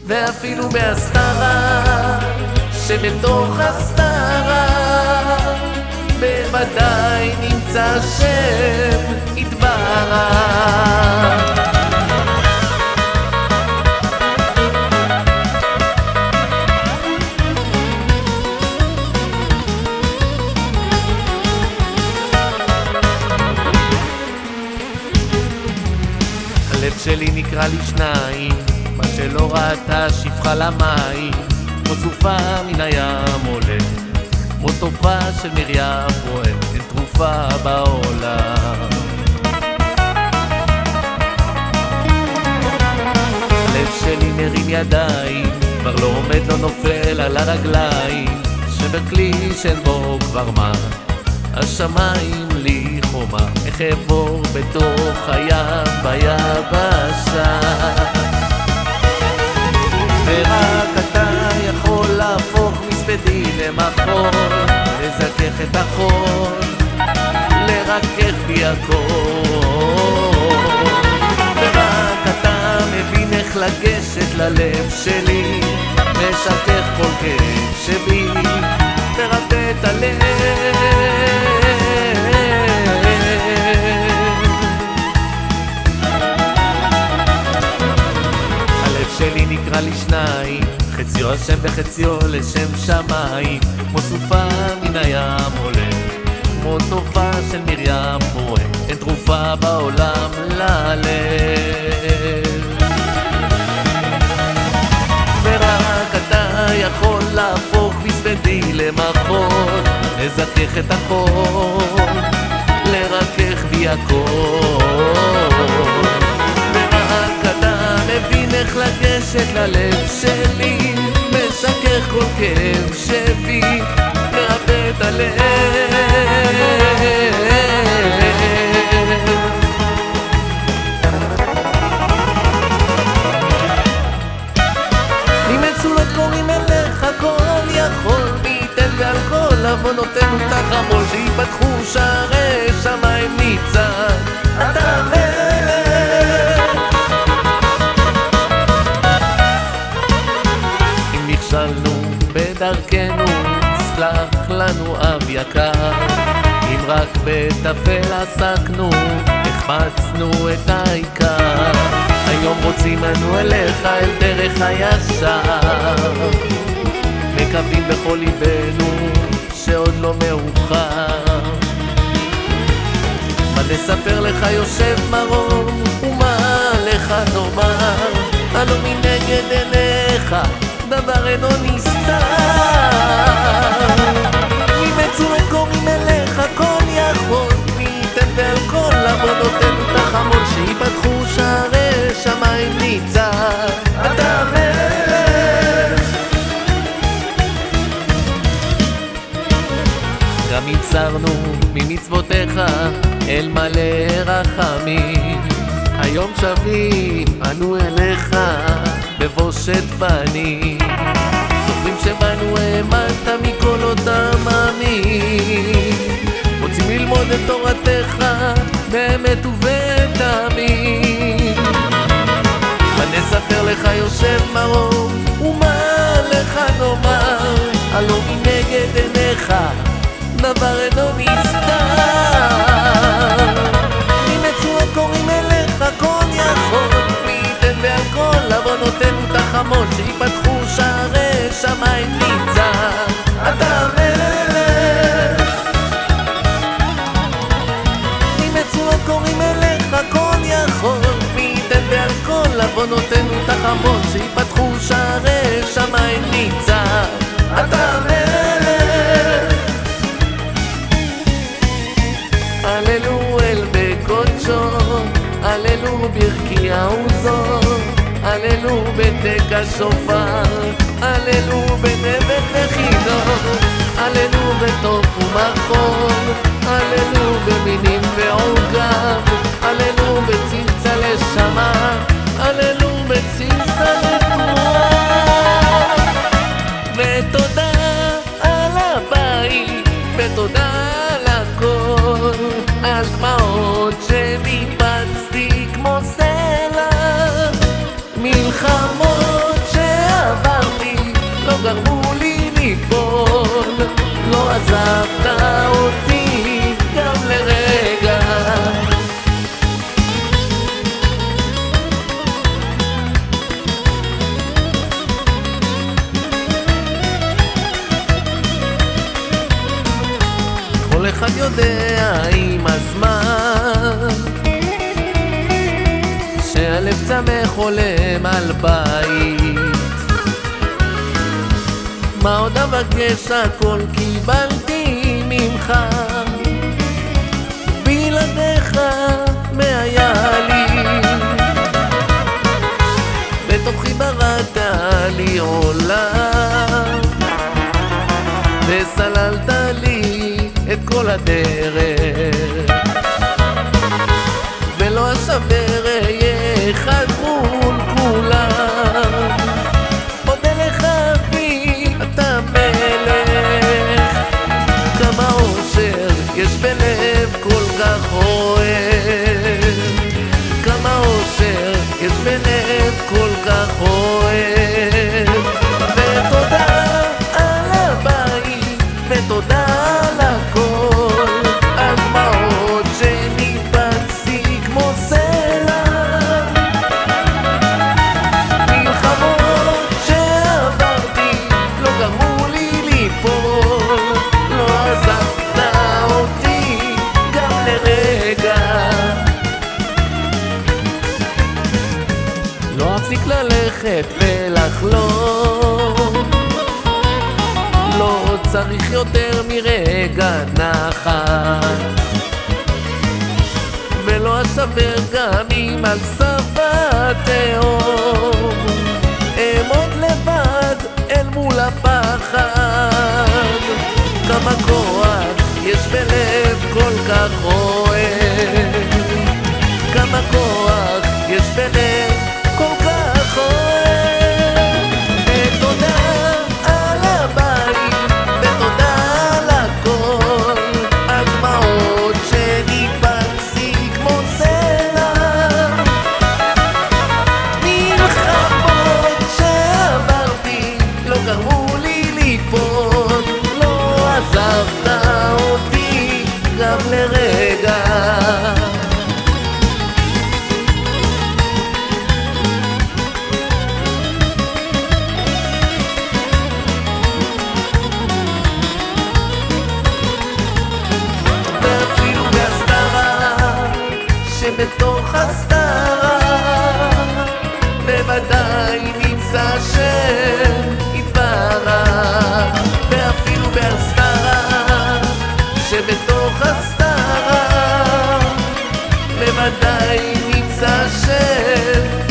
ואפילו מהסתרה שבתוך הסתרה בוודאי נמצא שם יתברך. הלב שלי נקרא לי שניים, מה שלא ראתה שפחה למים, כמו צופה מן הים עולה, כמו תופעה של מרים פועל, אין תרופה בעולם. הלב שלי מרים ידיים, כבר לא עומד לא נופל על הרגליים, שבכלי שאין בו כבר מה, השמיים לי חומה, איך אעבור בתוך הים ביבשה. ורק אתה יכול להפוך מספדי למחול, לזכך את החול, לרכך בי הכל. ורק אתה מבין איך לגשת ללב שלי, משכך כל כאב שבי, מרפא את הלב. שלי נקרא לי שניים, חציו השם וחציו לשם שמיים, כמו סופה מן הים עולה, כמו תופעה של מרים פועל, אין תרופה בעולם ללב. ורק אתה יכול להפוך מספדי למחול, לזכך את החול, לרכך בי הכל. מבין איך לגשת ללב שלי, משכך כל כאב שבי, מרפא את הלב. ממצולות קוראים אליך כל יכול, מי ייתן ועל כל עוונותינו תחמול, שיפתחו שערי שמיים ניצן, אתה נכשלנו בדרכנו, סלח לנו אב יקר, אם רק בטפל עסקנו, החמצנו את העיקר. היום רוצים לנו אליך אל דרך הישר, מקווים בכל ליבנו שעוד לא מאוחר. מה נספר לך יושב מרום, ומה לך נאמר, הלא מנגד עיניך דבר אינו נסתר. ממצולות קוראים אליך כל יכול, מי ייתן ועל כל עוונותינו תחמול, שיפתחו שערי שמיים ניצן, אתה מלך. גם יצרנו ממצוותיך אל מלא רחמים, היום שבים אנו אליך בבושת פנים, זוכרים שבנו האמנת מכל אותם עמים, רוצים ללמוד את תורתך באמת ובתמים. מה נספר לך יושב מרום, ומה לך נאמר, הלא מנגד עיניך דבר אינו נסתר. ממצולות קוראים אליך כל יכול, מי ייתן ועל כל עוונותינו תחמול, שיפתחו שערי שמיים ניצן, אתה מלך. ממצולות קוראים אליך כל יכול, מי ייתן ועל כל עוונותינו תחמול, שיפתחו שערי שמיים ניצן, אתה מלך. הללו אל בקודשו, הללו ברכי העוזו, הללו בתק השופר, הללו בנבט לחידו, הללו בטוף ומחול, הללו במינים ועוגב, הללו בצלצל שמע, הללו בצלצל תרועה. ותודה על הבית, ותודה על הכל, על דמעות שניפצתי כמו סלע, מלחמות גרמו לי ליפול, לא עזבת אותי גם לרגע. כל אחד יודע עם הזמן שהלב צמא חולם על בית. מה עוד אבקש, הכל קיבלתי ממך, בלעדיך מה היה לי? בתוכי בראת לי עולם וסללת לי את כל הדרך, ולא אשבר אהיה אחד מול כולם. מודה לך אבי, אתה מלך, כמה אושר יש בלב כל כך אוהב, כמה אושר יש בלב כל כך אוהב. ותודה על הבית, ותודה על הכל, הדמעות שניפצתי כמו סלע, מלחמות שעברתי לא גרמו לי ליפול, לא עזבת אותי גם לרגע. לא אפסיק ללכת ולחלום, לא צריך יותר מרגע נחת, ולא אשבר גם אם על סף התהום אעמוד לבד אל מול הפחד. כמה כוח יש בלב כל כך אוהב, כמה כוח יש בלב כל כך אוהב. ותודה על הבית, ותודה על הכל, הדמעות שניפצתי כמו סלע, מלחמות שעברתי לא גרמו לי ליפול, לא עזבת אותי גם לרגע. בתוך הסתרה בוודאי נמצא שם יתברך, ואפילו בהסתרה שבתוך הסתרה בוודאי נמצא שם